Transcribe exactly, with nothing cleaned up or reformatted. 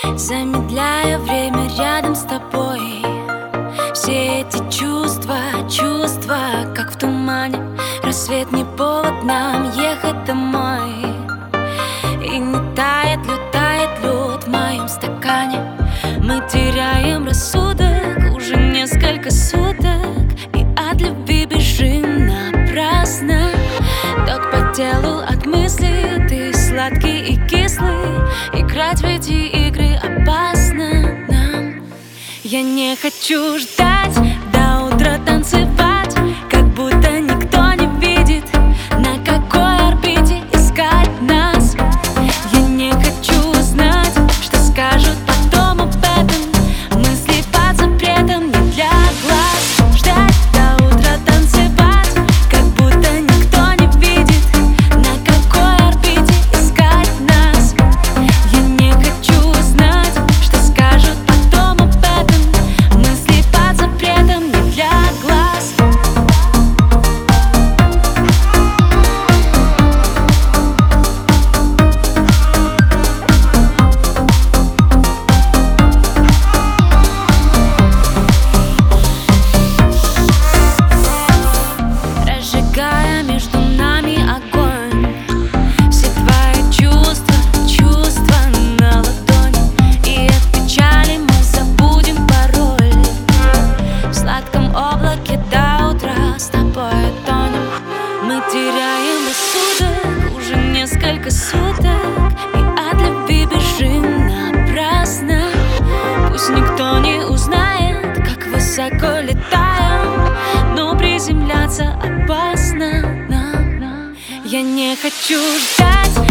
замедляя время рядом с тобой. Все эти чувства, чувства, как в тумане. Рассвет не повод нам ехать домой. И не тает лед, тает лед в моем стакане. Мы теряем рассудок уже несколько суток, и от любви бежим напрасно. Ток по телу от мысли, ты сладкий и кислый. Играть в эти игры опасно нам. Я не хочу ждать до утра, танцевать, как будто никто не видит, на какой орбите искать нас. Я не хочу знать, что скажут потом об этом. Мысли под запретом не для глаз. Ждать до утра, танцевать, как будто никто не видит, на какой орбите искать нас. Я не хочу знать, что скажут потом об этом. Мысли под запретом не для глаз. Разжигая между нами огонь, все твои чувства, чувства на ладони. И от печали мы забудем пароль. В сладком облаке до утра с тобой тонем. Мы теряем рассудок уже несколько суток, и от любви бежим напрасно. Пусть никто не узнает, как высоко летаем, но приземляться опасно нам. Я не хочу ждать